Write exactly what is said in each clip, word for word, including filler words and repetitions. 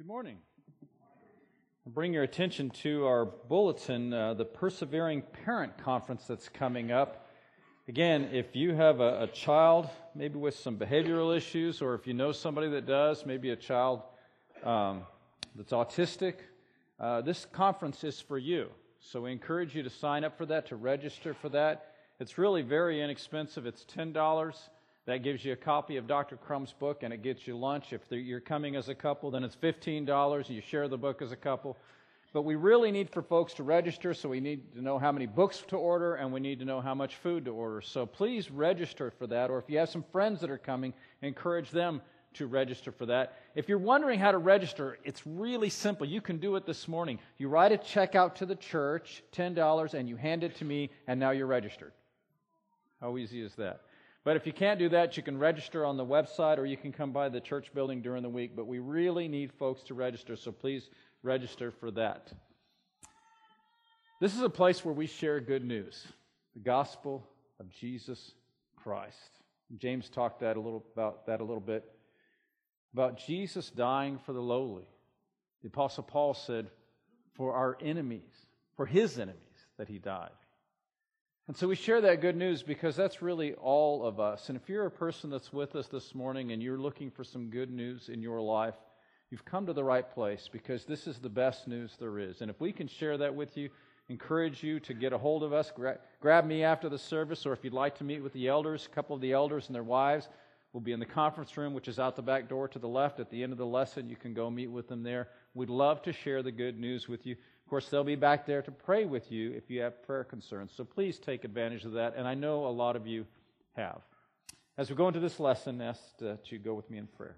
Good morning. I'll bring your attention to our bulletin, uh, the Persevering Parent Conference that's coming up. Again, if you have a, a child, maybe with some behavioral issues, or if you know somebody that does, maybe a child um, that's autistic, uh, this conference is for you. So we encourage you to sign up for that, to register for that. It's really very inexpensive. It's ten dollars. That gives you a copy of Doctor Crumb's book, and it gets you lunch. If you're coming as a couple, then it's fifteen dollars. You share the book as a couple. But we really need for folks to register, so we need to know how many books to order, and we need to know how much food to order. So please register for that, or if you have some friends that are coming, encourage them to register for that. If you're wondering how to register, it's really simple. You can do it this morning. You write a check out to the church, ten dollars, and you hand it to me, and now you're registered. How easy is that? But if you can't do that, you can register on the website, or you can come by the church building during the week. But we really need folks to register, so please register for that. This is a place where we share good news, the gospel of Jesus Christ. James talked that a little about that a little bit, about Jesus dying for the lowly. The Apostle Paul said, for our enemies, for his enemies, that he died. And so we share that good news because that's really all of us. And if you're a person that's with us this morning and you're looking for some good news in your life, you've come to the right place because this is the best news there is. And if we can share that with you, encourage you to get a hold of us, gra- grab me after the service, or if you'd like to meet with the elders, a couple of the elders and their wives, we'll be in the conference room, which is out the back door to the left. At the end of the lesson, you can go meet with them there. We'd love to share the good news with you. Of course, they'll be back there to pray with you if you have prayer concerns. So please take advantage of that, and I know a lot of you have. As we go into this lesson, I ask that you go with me in prayer.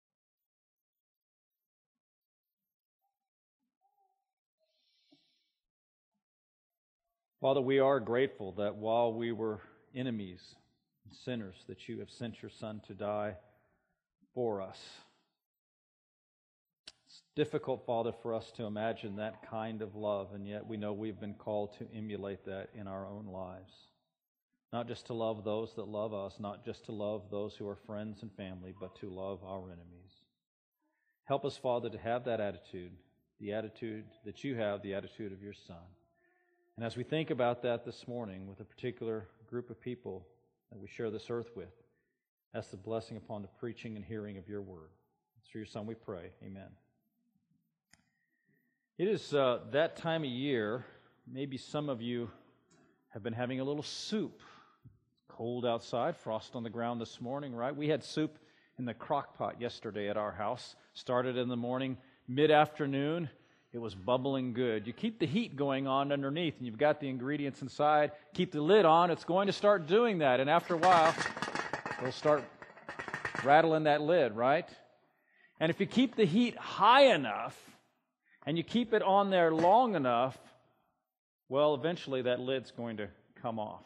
Father, we are grateful that while we were enemies and sinners, that you have sent your Son to die for us. It's difficult, Father, for us to imagine that kind of love, and yet we know we've been called to emulate that in our own lives. Not just to love those that love us, not just to love those who are friends and family, but to love our enemies. Help us, Father, to have that attitude, the attitude that you have, the attitude of your Son. And as we think about that this morning with a particular group of people that we share this earth with, ask the blessing upon the preaching and hearing of your word. It's through your Son we pray. Amen. It is uh, that time of year, maybe some of you have been having a little soup. It's cold outside, frost on the ground this morning, right? We had soup in the crock pot yesterday at our house. Started in the morning, mid-afternoon. It was bubbling good. You keep the heat going on underneath, and you've got the ingredients inside. Keep the lid on. It's going to start doing that, and after a while, it'll start rattling that lid, right? And if you keep the heat high enough, and you keep it on there long enough, well, eventually that lid's going to come off.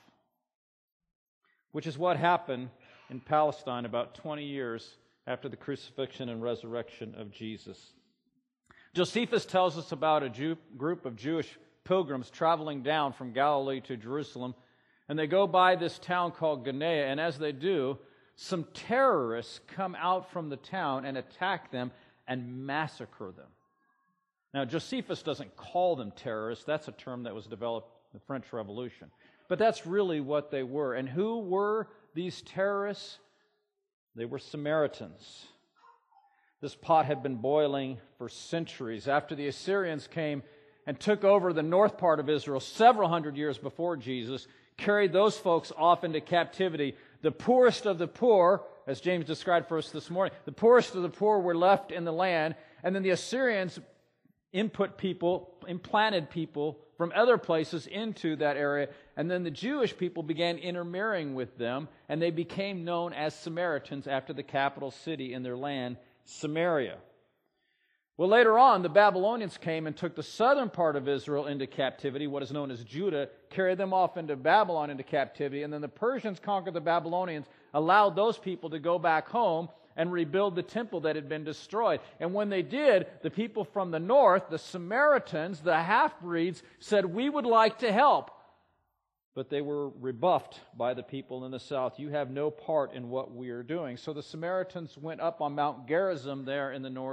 Which is what happened in Palestine about twenty years after the crucifixion and resurrection of Jesus. Josephus tells us about a Jew, group of Jewish pilgrims traveling down from Galilee to Jerusalem, and they go by this town called Genea, and as they do, some terrorists come out from the town and attack them and massacre them. Now, Josephus doesn't call them terrorists. That's a term that was developed in the French Revolution. But that's really what they were. And who were these terrorists? They were Samaritans. This pot had been boiling for centuries. After the Assyrians came and took over the north part of Israel several hundred years before Jesus, carried those folks off into captivity, the poorest of the poor, as James described for us this morning, the poorest of the poor were left in the land, and then the Assyrians input people, implanted people from other places into that area, and then the Jewish people began intermarrying with them, and they became known as Samaritans after the capital city in their land, Samaria. Well, later on, the Babylonians came and took the southern part of Israel into captivity, what is known as Judah, carried them off into Babylon into captivity, and then the Persians conquered the Babylonians, allowed those people to go back home and rebuild the temple that had been destroyed. And when they did, the people from the north, the Samaritans, the half-breeds, said, we would like to help. But they were rebuffed by the people in the south. You have no part in what we are doing. So the Samaritans went up on Mount Gerizim there in the north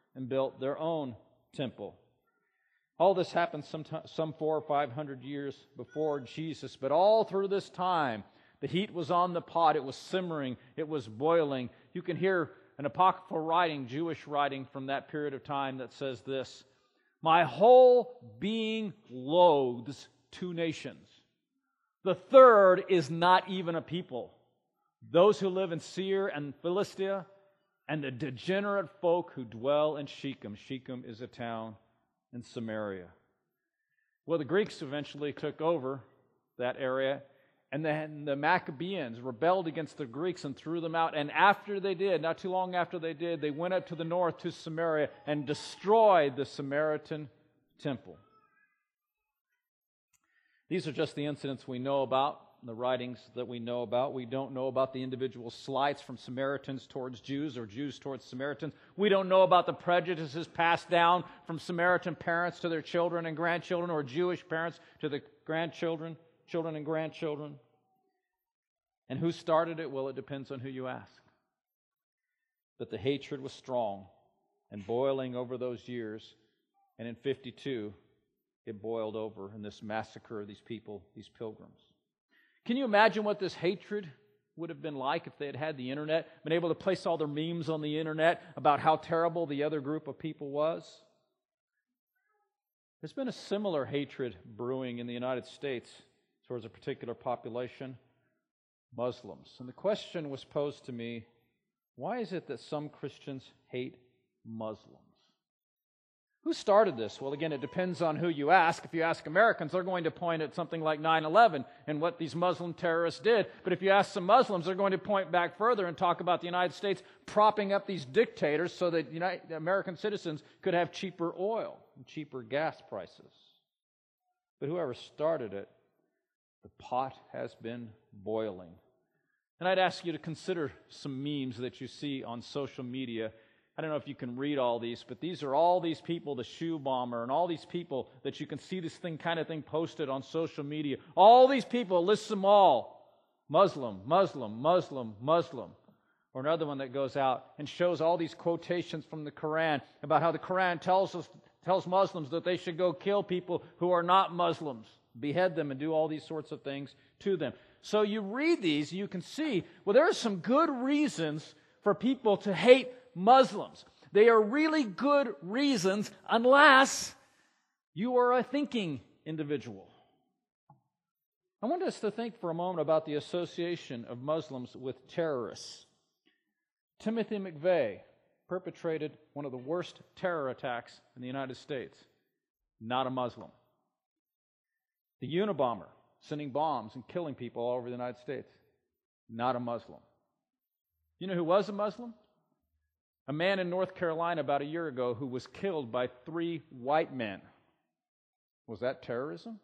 and built their own temple. All this happened some, some four or five hundred years before Jesus, but all through this time, the heat was on the pot. It was simmering. It was boiling. You can hear an apocryphal writing, Jewish writing from that period of time that says this: "My whole being loathes two nations. The third is not even a people. Those who live in Seir and Philistia, and the degenerate folk who dwell in Shechem." Shechem is a town in Samaria. Well, the Greeks eventually took over that area, and then the Maccabees rebelled against the Greeks and threw them out. And after they did, not too long after they did, they went up to the north to Samaria and destroyed the Samaritan temple. These are just the incidents we know about, the writings that we know about. We don't know about the individual slights from Samaritans towards Jews or Jews towards Samaritans. We don't know about the prejudices passed down from Samaritan parents to their children and grandchildren, or Jewish parents to the grandchildren, children and grandchildren. And who started it? Well, it depends on who you ask. But the hatred was strong and boiling over those years, and in fifty-two, it boiled over in this massacre of these people, these pilgrims. Can you imagine what this hatred would have been like if they had had the internet, been able to place all their memes on the internet about how terrible the other group of people was? There's been a similar hatred brewing in the United States towards a particular population, Muslims. And the question was posed to me, why is it that some Christians hate Muslims? Who started this? Well, again, it depends on who you ask. If you ask Americans, they're going to point at something like nine eleven and what these Muslim terrorists did. But if you ask some Muslims, they're going to point back further and talk about the United States propping up these dictators so that United, American citizens could have cheaper oil and cheaper gas prices. But whoever started it, the pot has been boiling. And I'd ask you to consider some memes that you see on social media. I don't know if you can read all these, but these are all these people, the shoe bomber, and all these people that you can see this thing kind of thing posted on social media. All these people, list them all. Muslim, Muslim, Muslim, Muslim. Or another one that goes out and shows all these quotations from the Quran about how the Quran tells us, tells Muslims that they should go kill people who are not Muslims, behead them and do all these sorts of things to them. So you read these, you can see, well, there are some good reasons for people to hate Muslims. They are really good reasons unless you are a thinking individual. I want us to think for a moment about the association of Muslims with terrorists. Timothy McVeigh perpetrated one of the worst terror attacks in the United States. Not a Muslim. The Unabomber, sending bombs and killing people all over the United States. Not a Muslim. You know who was a Muslim? A man in North Carolina about a year ago who was killed by three white men. Was that terrorism?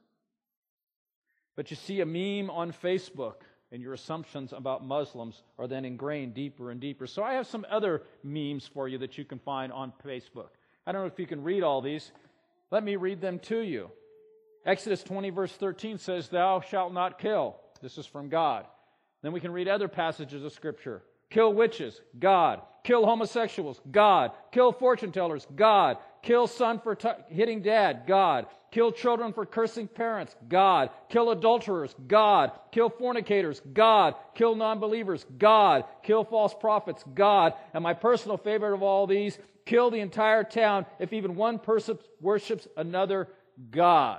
But you see a meme on Facebook, and your assumptions about Muslims are then ingrained deeper and deeper. So I have some other memes for you that you can find on Facebook. I don't know if you can read all these. Let me read them to you. Exodus twenty, verse thirteen says, "Thou shalt not kill." This is from God. Then we can read other passages of Scripture. Kill witches, God. Kill homosexuals, God. Kill fortune tellers, God. Kill son for t- hitting dad, God. Kill children for cursing parents, God. Kill adulterers, God. Kill fornicators, God. Kill non-believers, God. Kill false prophets, God. And my personal favorite of all these, kill the entire town if even one person worships another God.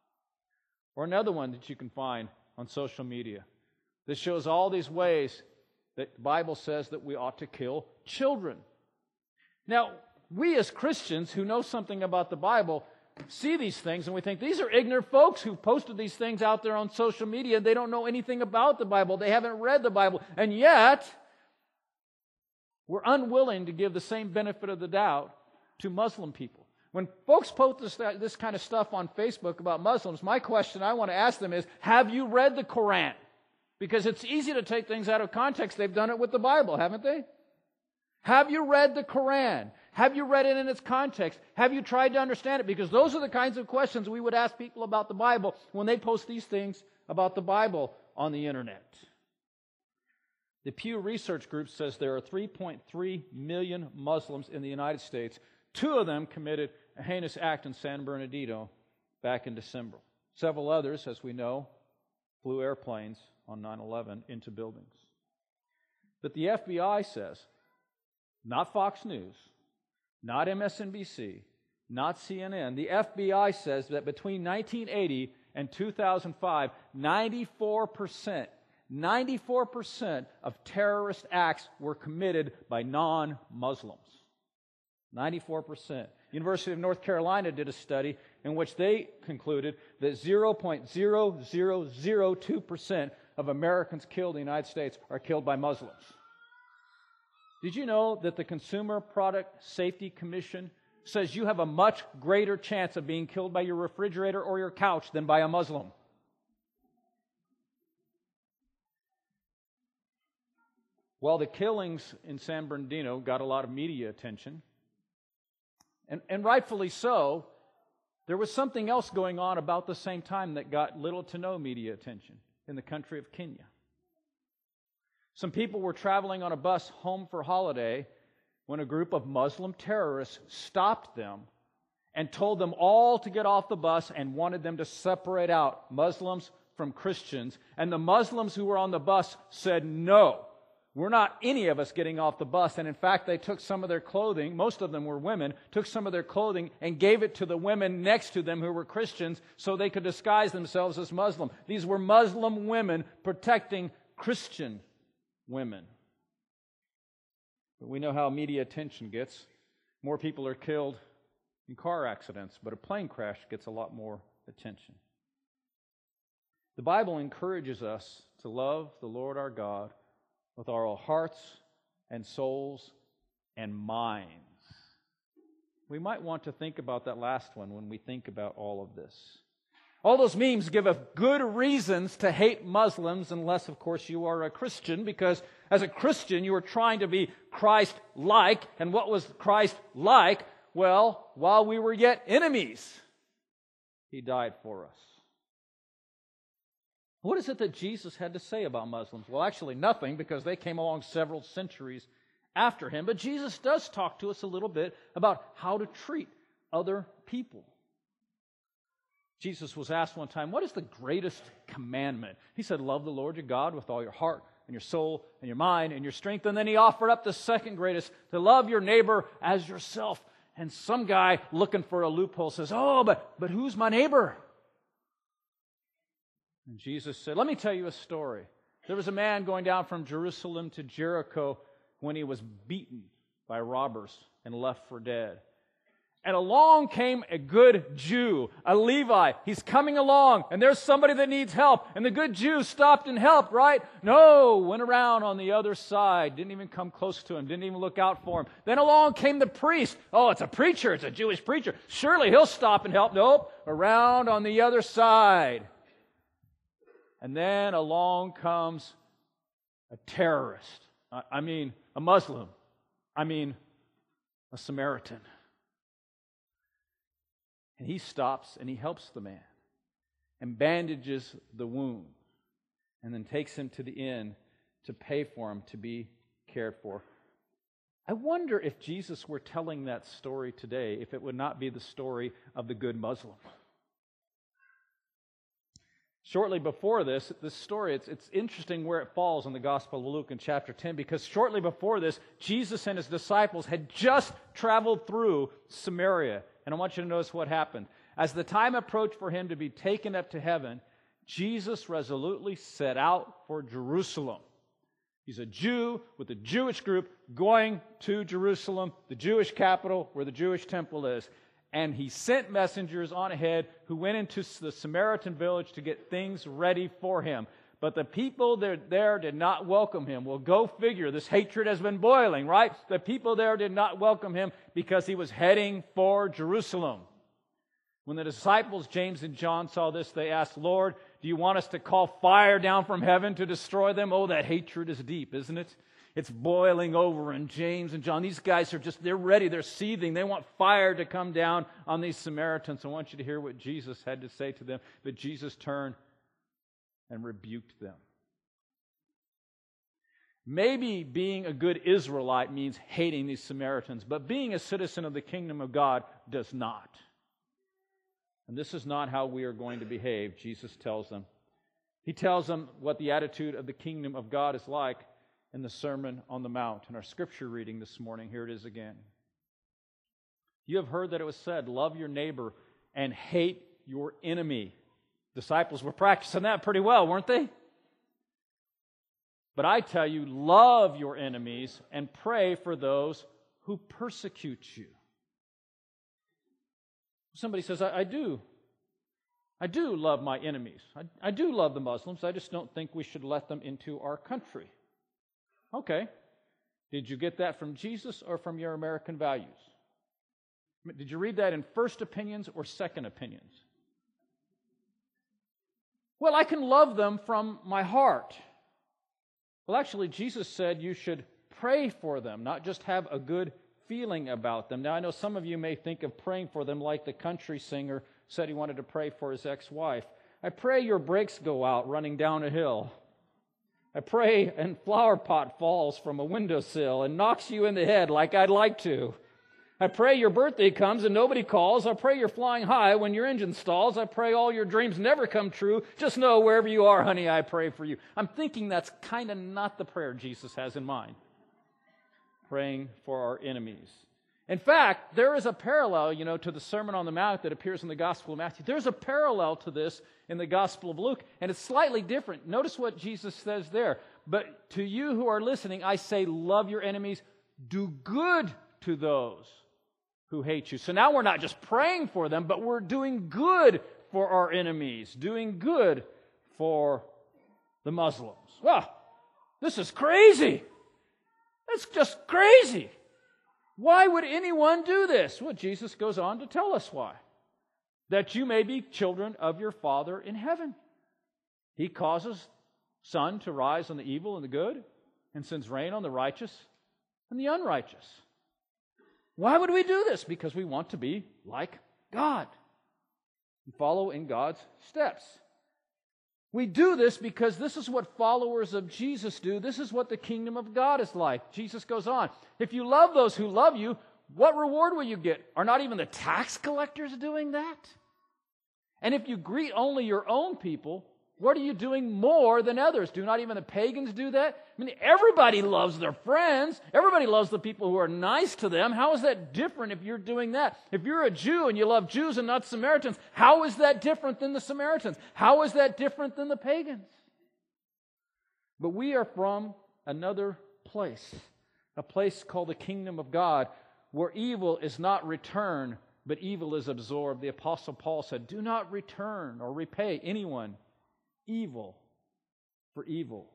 Or another one that you can find on social media. This shows all these ways that the Bible says that we ought to kill children. Now, we as Christians who know something about the Bible see these things and we think, these are ignorant folks who posted these things out there on social media and they don't know anything about the Bible. They haven't read the Bible. And yet, we're unwilling to give the same benefit of the doubt to Muslim people. When folks post this, this kind of stuff on Facebook about Muslims, my question I want to ask them is, have you read the Quran? Because it's easy to take things out of context. They've done it with the Bible, haven't they? Have you read the Quran? Have you read it in its context? Have you tried to understand it? Because those are the kinds of questions we would ask people about the Bible when they post these things about the Bible on the internet. The Pew Research Group says there are three point three million Muslims in the United States. Two of them committed a heinous act in San Bernardino back in December. Several others, as we know, flew airplanes on nine eleven into buildings. But the F B I says, not Fox News, not M S N B C, not C N N, the F B I says that between nineteen eighty and two thousand five, ninety-four percent, ninety-four percent of terrorist acts were committed by non-Muslims. ninety-four percent. University of North Carolina did a study in which they concluded that zero point zero zero zero two percent of Americans killed in the United States are killed by Muslims. Did you know that the Consumer Product Safety Commission says you have a much greater chance of being killed by your refrigerator or your couch than by a Muslim? Well, the killings in San Bernardino got a lot of media attention, and, and rightfully so. There was something else going on about the same time that got little to no media attention in the country of Kenya. Some people were traveling on a bus home for holiday when a group of Muslim terrorists stopped them and told them all to get off the bus and wanted them to separate out Muslims from Christians. And the Muslims who were on the bus said, no, we're not any of us getting off the bus. And in fact, they took some of their clothing, most of them were women, took some of their clothing and gave it to the women next to them who were Christians so they could disguise themselves as Muslim. These were Muslim women protecting Christian women. But we know how media attention gets. More people are killed in car accidents, but a plane crash gets a lot more attention. The Bible encourages us to love the Lord our God with our hearts and souls and minds. We might want to think about that last one when we think about all of this. All those memes give us good reasons to hate Muslims, unless, of course, you are a Christian, because as a Christian, you are trying to be Christ-like. And what was Christ like? Well, while we were yet enemies, He died for us. What is it that Jesus had to say about Muslims? Well, actually nothing, because they came along several centuries after Him. But Jesus does talk to us a little bit about how to treat other people. Jesus was asked one time, what is the greatest commandment? He said, love the Lord your God with all your heart and your soul and your mind and your strength. And then He offered up the second greatest, to love your neighbor as yourself. And some guy looking for a loophole says, oh, but, but who's my neighbor? And Jesus said, let me tell you a story. There was a man going down from Jerusalem to Jericho when he was beaten by robbers and left for dead. And along came a good Jew, a Levi. He's coming along, and there's somebody that needs help. And the good Jew stopped and helped, right? No, went around on the other side, didn't even come close to him, didn't even look out for him. Then along came the priest. Oh, it's a preacher, it's a Jewish preacher. Surely he'll stop and help. Nope, around on the other side. And then along comes a terrorist. I mean, a Muslim. I mean, a Samaritan. And he stops and he helps the man and bandages the wound and then takes him to the inn to pay for him to be cared for. I wonder if Jesus were telling that story today, if it would not be the story of the good Muslim. Shortly before this, this story, it's, it's interesting where it falls in the Gospel of Luke in chapter ten, because shortly before this, Jesus and His disciples had just traveled through Samaria. And I want you to notice what happened. As the time approached for Him to be taken up to heaven, Jesus resolutely set out for Jerusalem. He's a Jew with a Jewish group going to Jerusalem, the Jewish capital where the Jewish temple is. And He sent messengers on ahead who went into the Samaritan village to get things ready for Him. But the people there did not welcome Him. Well, go figure. This hatred has been boiling, right? The people there did not welcome Him because He was heading for Jerusalem. When the disciples, James and John, saw this, they asked, Lord, do you want us to call fire down from heaven to destroy them? Oh, that hatred is deep, isn't it? It's boiling over. And James and John, these guys are just, they're ready. They're seething. They want fire to come down on these Samaritans. I want you to hear what Jesus had to say to them. But Jesus turned and rebuked them. Maybe being a good Israelite means hating these Samaritans, but being a citizen of the kingdom of God does not. And this is not how we are going to behave, Jesus tells them. He tells them what the attitude of the kingdom of God is like in the Sermon on the Mount. In our scripture reading this morning, here it is again. You have heard that it was said, love your neighbor and hate your enemy. Disciples were practicing that pretty well, weren't they? But I tell you, love your enemies and pray for those who persecute you. Somebody says, I, I do. I do love my enemies. I, I do love the Muslims. I just don't think we should let them into our country. Okay. Did you get that from Jesus or from your American values? Did you read that in first opinions or second opinions? Well, I can love them from my heart. Well, actually, Jesus said you should pray for them, not just have a good feeling about them. Now, I know some of you may think of praying for them like the country singer said he wanted to pray for his ex-wife. I pray your brakes go out running down a hill. I pray and flower pot falls from a windowsill and knocks you in the head like I'd like to. I pray your birthday comes and nobody calls. I pray you're flying high when your engine stalls. I pray all your dreams never come true. Just know wherever you are, honey, I pray for you. I'm thinking that's kind of not the prayer Jesus has in mind. Praying for our enemies. In fact, there is a parallel, you know, to the Sermon on the Mount that appears in the Gospel of Matthew. There's a parallel to this in the Gospel of Luke, and it's slightly different. Notice what Jesus says there. But to you who are listening, I say, love your enemies, do good to those who hate you. So now we're not just praying for them, but we're doing good for our enemies, doing good for the Muslims. Well, this is crazy. It's just crazy. Why would anyone do this? Well, Jesus goes on to tell us why. That you may be children of your Father in heaven. He causes sun to rise on the evil and the good, and sends rain on the righteous and the unrighteous. Why would we do this? Because we want to be like God and follow in God's steps. We do this because this is what followers of Jesus do. This is what the kingdom of God is like. Jesus goes on, if you love those who love you, what reward will you get? Are not even the tax collectors doing that? And if you greet only your own people, what are you doing more than others? Do not even the pagans do that? I mean, everybody loves their friends. Everybody loves the people who are nice to them. How is that different if you're doing that? If you're a Jew and you love Jews and not Samaritans, how is that different than the Samaritans? How is that different than the pagans? But we are from another place, a place called the kingdom of God, where evil is not returned, but evil is absorbed. The Apostle Paul said, do not return or repay anyone evil for evil.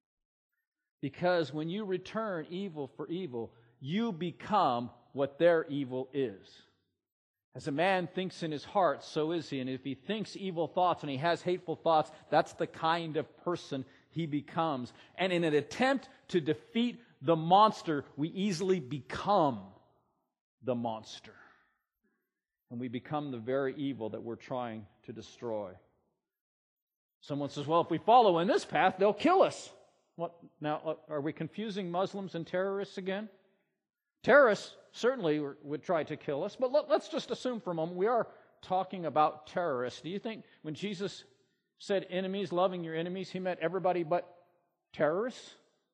Because when you return evil for evil, you become what their evil is. As a man thinks in his heart, so is he. And if he thinks evil thoughts and he has hateful thoughts, that's the kind of person he becomes. And in an attempt to defeat the monster, we easily become the monster. And we become the very evil that we're trying to destroy. Someone says, well, if we follow in this path, they'll kill us. What, now, are we confusing Muslims and terrorists again? Terrorists certainly would try to kill us, but let, let's just assume for a moment we are talking about terrorists. Do you think when Jesus said enemies, loving your enemies, he meant everybody but terrorists?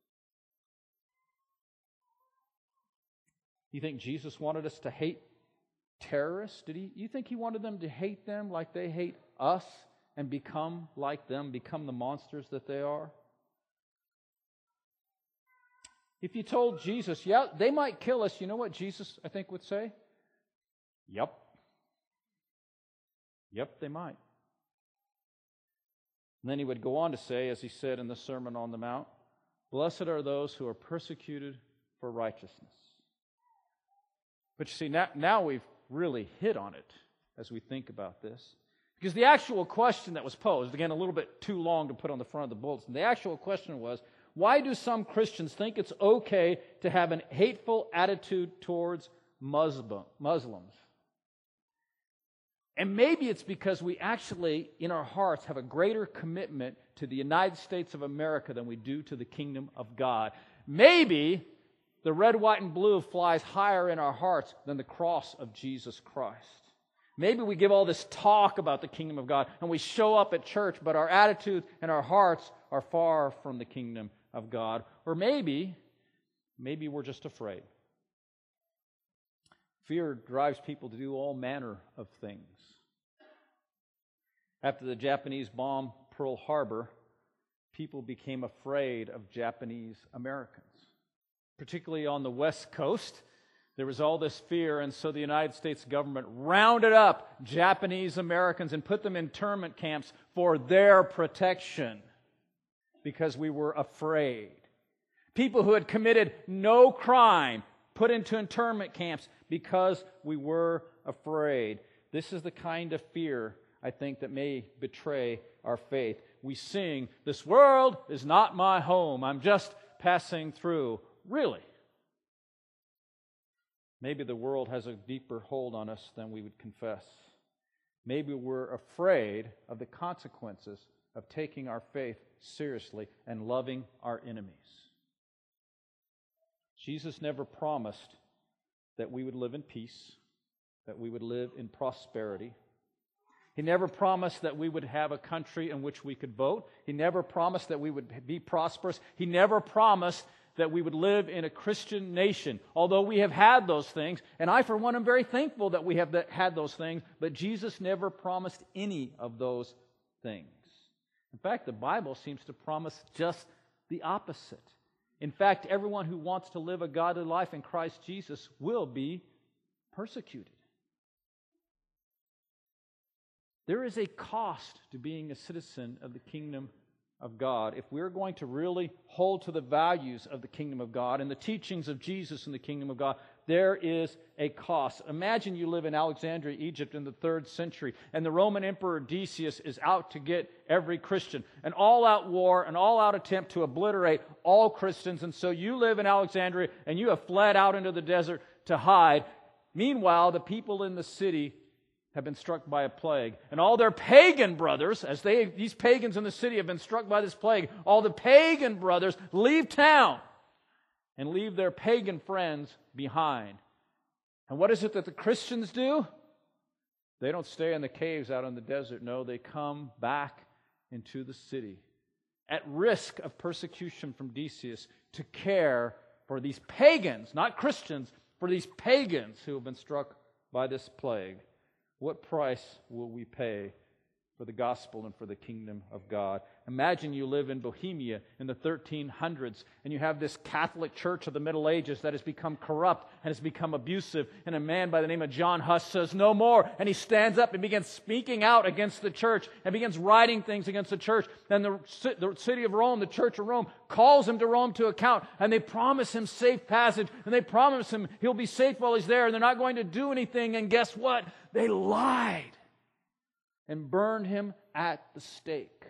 You think Jesus wanted us to hate terrorists? Did he? You think he wanted them to hate them like they hate us? And become like them, become the monsters that they are? If you told Jesus, yeah, they might kill us, you know what Jesus, I think, would say? Yep. Yep, they might. And then he would go on to say, as he said in the Sermon on the Mount, blessed are those who are persecuted for righteousness. But you see, now, now we've really hit on it as we think about this. Because the actual question that was posed, again, a little bit too long to put on the front of the bulletin, the actual question was, why do some Christians think it's okay to have an hateful attitude towards Muslim, Muslims? And maybe it's because we actually, in our hearts, have a greater commitment to the United States of America than we do to the kingdom of God. Maybe the red, white, and blue flies higher in our hearts than the cross of Jesus Christ. Maybe we give all this talk about the kingdom of God, and we show up at church, but our attitude and our hearts are far from the kingdom of God. Or maybe, maybe we're just afraid. Fear drives people to do all manner of things. After the Japanese bombed Pearl Harbor, people became afraid of Japanese Americans. Particularly on the West Coast, there was all this fear, and so the United States government rounded up Japanese Americans and put them in internment camps for their protection because we were afraid. People who had committed no crime put into internment camps because we were afraid. This is the kind of fear, I think, that may betray our faith. We sing, "This world is not my home. I'm just passing through." Really? Maybe the world has a deeper hold on us than we would confess. Maybe we're afraid of the consequences of taking our faith seriously and loving our enemies. Jesus never promised that we would live in peace, that we would live in prosperity. He never promised that we would have a country in which we could vote. He never promised that we would be prosperous. He never promised that we would live in a Christian nation, although we have had those things. And I, for one, am very thankful that we have had those things, but Jesus never promised any of those things. In fact, the Bible seems to promise just the opposite. In fact, everyone who wants to live a godly life in Christ Jesus will be persecuted. There is a cost to being a citizen of the kingdom of God. If we're going to really hold to the values of the kingdom of God and the teachings of Jesus in the kingdom of God, there is a cost. Imagine you live in Alexandria, Egypt in the third century, and the Roman Emperor Decius is out to get every Christian. An all-out war, an all-out attempt to obliterate all Christians, and so you live in Alexandria and you have fled out into the desert to hide. Meanwhile, the people in the city have been struck by a plague. And all their pagan brothers, as they these pagans in the city have been struck by this plague, all the pagan brothers leave town and leave their pagan friends behind. And what is it that the Christians do? They don't stay in the caves out in the desert. No, they come back into the city at risk of persecution from Decius to care for these pagans, not Christians, for these pagans who have been struck by this plague. What price will we pay for the gospel and for the kingdom of God? Imagine you live in Bohemia in the thirteen hundreds and you have this Catholic Church of the Middle Ages that has become corrupt and has become abusive, and a man by the name of John Huss says, "No more," and he stands up and begins speaking out against the church and begins writing things against the church. Then the, the city of Rome, the Church of Rome, calls him to Rome to account, and they promise him safe passage, and they promise him he'll be safe while he's there, and they're not going to do anything, and guess what? They lied and burned him at the stake.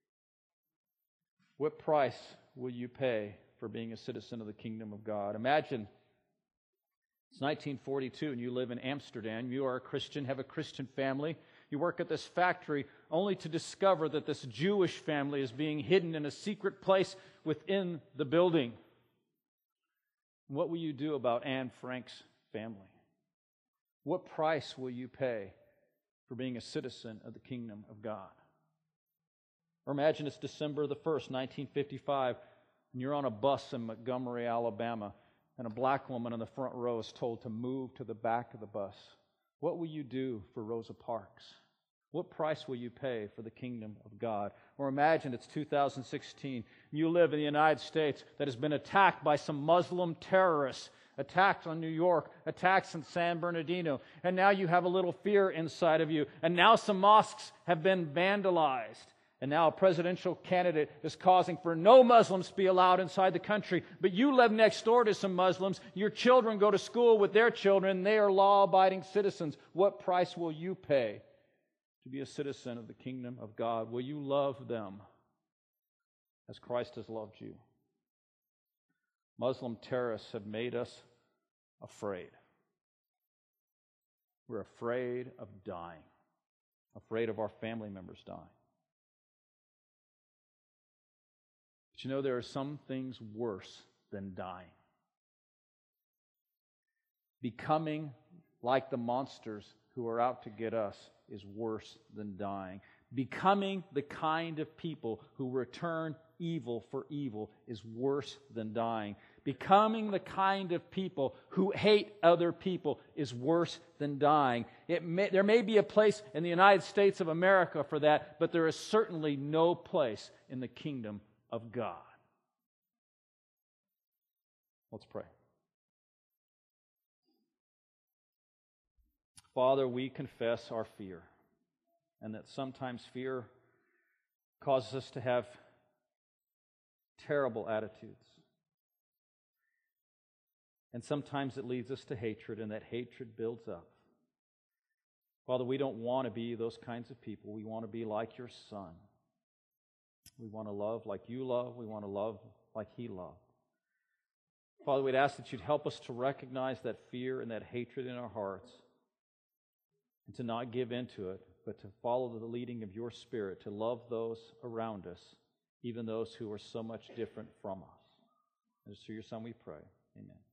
What price will you pay for being a citizen of the kingdom of God? Imagine it's nineteen forty-two and you live in Amsterdam. You are a Christian, have a Christian family. You work at this factory only to discover that this Jewish family is being hidden in a secret place within the building. What will you do about Anne Frank's family? What price will you pay for being a citizen of the kingdom of God? Or imagine it's December the first, nineteen fifty-five, and you're on a bus in Montgomery, Alabama, and a black woman in the front row is told to move to the back of the bus. What will you do for Rosa Parks? What price will you pay for the kingdom of God? Or imagine it's two thousand sixteen, and you live in the United States that has been attacked by some Muslim terrorists, attacks on New York, attacks in San Bernardino, and now you have a little fear inside of you, and now some mosques have been vandalized, and now a presidential candidate is causing for no Muslims to be allowed inside the country, but you live next door to some Muslims, your children go to school with their children, and they are law-abiding citizens. What price will you pay to be a citizen of the kingdom of God? Will you love them as Christ has loved you? Muslim terrorists have made us afraid. We're afraid of dying. afraid of our family members dying. But you know, there are some things worse than dying. Becoming like the monsters who are out to get us is worse than dying. Becoming the kind of people who return evil for evil is worse than dying. Becoming the kind of people who hate other people is worse than dying. It may, there may be a place in the United States of America for that, but there is certainly no place in the kingdom of God. Let's pray. Father, we confess our fear, and that sometimes fear causes us to have terrible attitudes. And sometimes it leads us to hatred, and that hatred builds up. Father, we don't want to be those kinds of people. We want to be like your Son. We want to love like you love. We want to love like He loved. Father, we'd ask that you'd help us to recognize that fear and that hatred in our hearts, and to not give into it, but to follow the leading of your Spirit, to love those around us, even those who are so much different from us. And it's through your Son we pray. Amen.